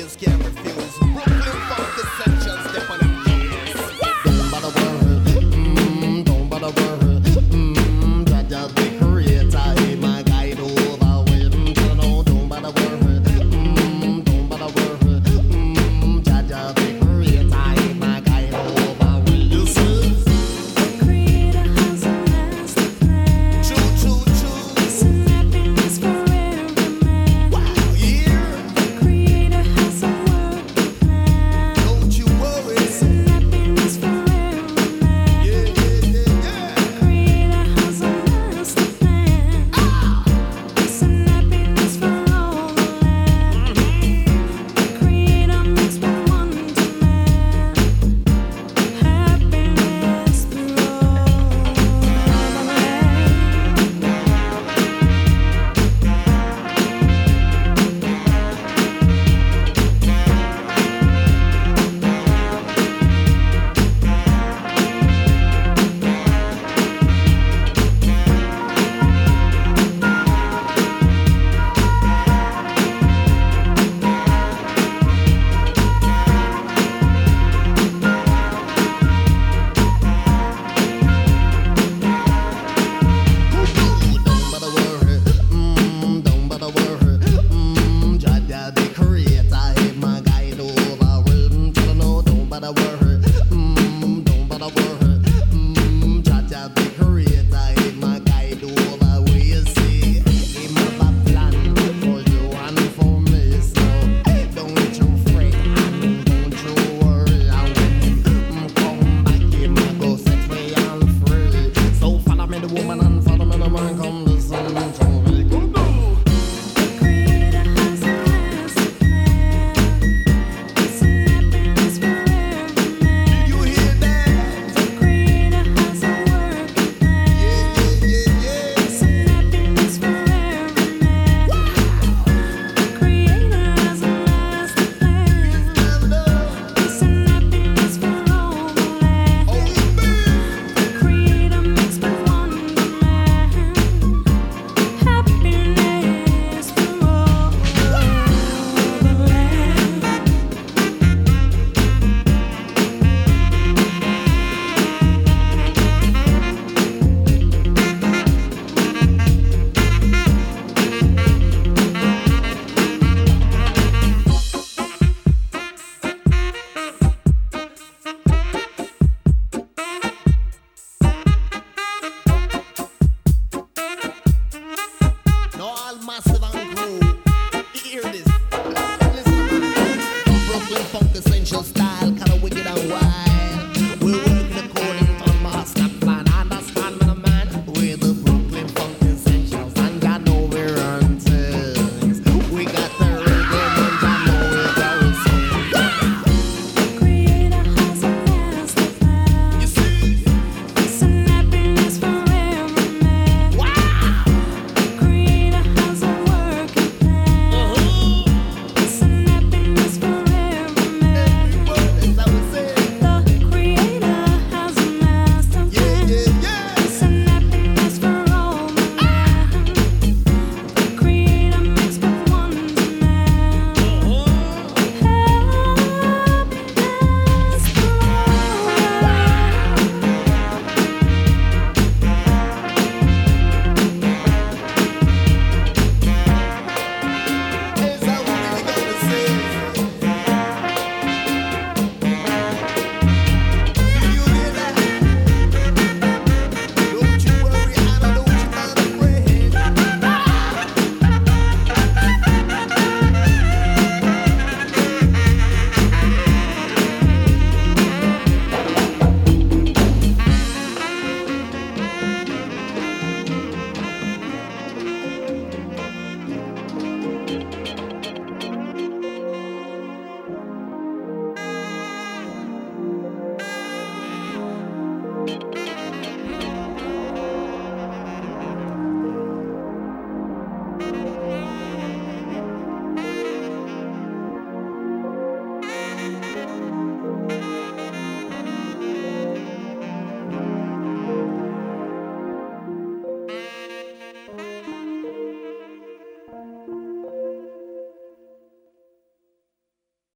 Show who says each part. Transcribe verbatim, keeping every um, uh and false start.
Speaker 1: niggas can't refuse. Brooklyn funk essential, step on them keys. Don't bother worry, mm, don't bother worry, mm, Jaja the creator, he my guide over with. No, don't bother worry, mm, don't bother worry, mm, Jaja the creator, he my guide over with. You see?
Speaker 2: The creator has a master plan.
Speaker 1: True, true, true.
Speaker 2: Peace and happiness for every man.
Speaker 1: Wow, yeah.
Speaker 2: The creator has a working plan.
Speaker 1: Don't you worry.
Speaker 2: Peace and happiness for every man.
Speaker 1: Yeah, yeah, yeah, yeah.
Speaker 2: The creator has a master plan. Peace and happiness for all the land. The creator makes me wonderland. Happiness for all the land.
Speaker 1: Don't bother worry, mm, don't bother worry, mm, Jaja the creator, he my guide over with. Tell her no, don't bother worry, mm, don't bother worry, mm, Jaja the creator, he my guide over with. You see, he have a plan for you and for me, so don't you fret and don't you worry. And when him mm, come back, he ma go set me all free. So follow me the woman and follow me the man, come listen to me. Go, go.
Speaker 2: The creator has a master plan. Peace and happiness for every man.
Speaker 1: You hear that?
Speaker 2: The creator has a working plan.
Speaker 1: Yeah, yeah, yeah,
Speaker 2: Peace and happiness for every man. The creator has a master plan.
Speaker 1: yeah.
Speaker 2: Peace and happiness for all the land.
Speaker 1: Oh, man.
Speaker 2: The creator makes me wonderland. Happiness for all the land.
Speaker 1: No, all massive and